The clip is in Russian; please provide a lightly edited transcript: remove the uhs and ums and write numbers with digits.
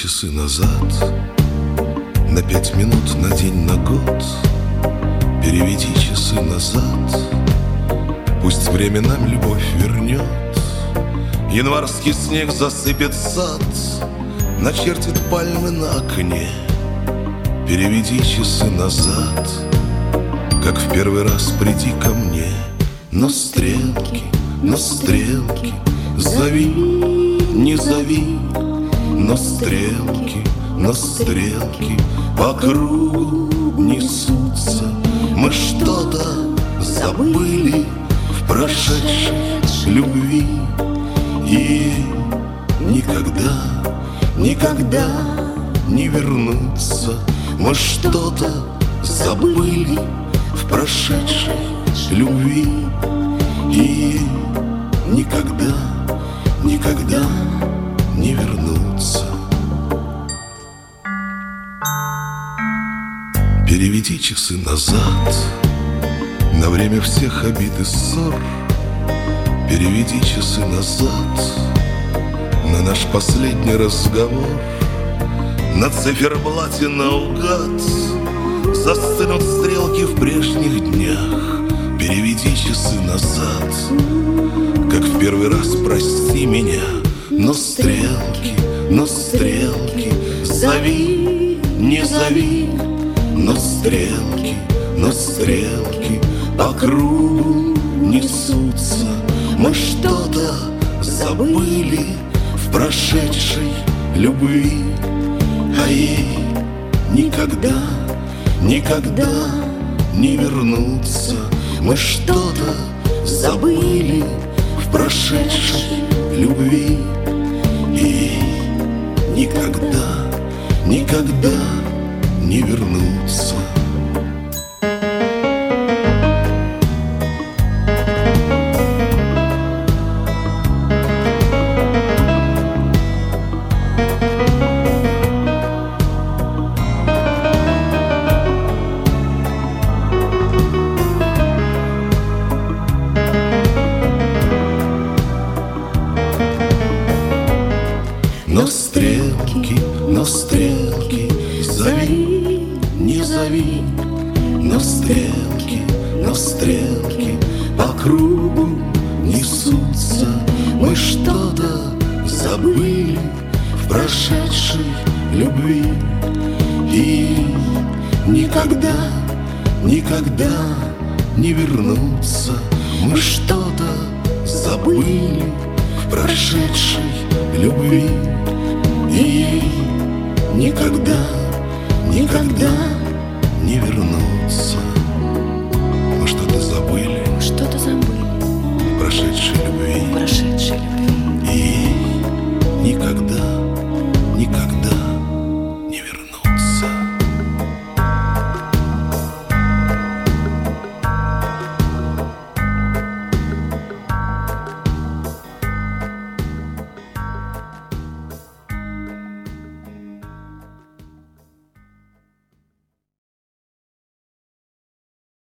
часы назад, на 5 минут, на день, на год. Переведи часы назад, пусть время нам любовь вернет. Январский снег засыпет сад, начертит пальмы на окне. Переведи часы назад, как в первый раз приди ко мне. Но стрелки, зови, не зови. Но стрелки по кругу несутся. Мы что-то забыли в прошедшей любви. И никогда не вернуться. Мы что-то забыли в прошедшей любви. И никогда не вернуться. Переведи часы назад, на время всех обид и ссор. Переведи часы назад, на наш последний разговор. На циферблате наугад застынут стрелки в прежних днях. Переведи часы назад, как в первый раз прости меня. Но стрелки, зови, не зови. Но стрелки по кругу несутся. Мы что-то забыли в прошедшей любви. А ей никогда не вернуться. Мы что-то забыли в прошедшей любви. И никогда не вернуться. Но стрелки, зови, не зови. Но стрелки по кругу несутся. Мы что-то забыли в прошедшей любви. И никогда не вернуться. Мы что-то забыли в прошедшей любви. И никогда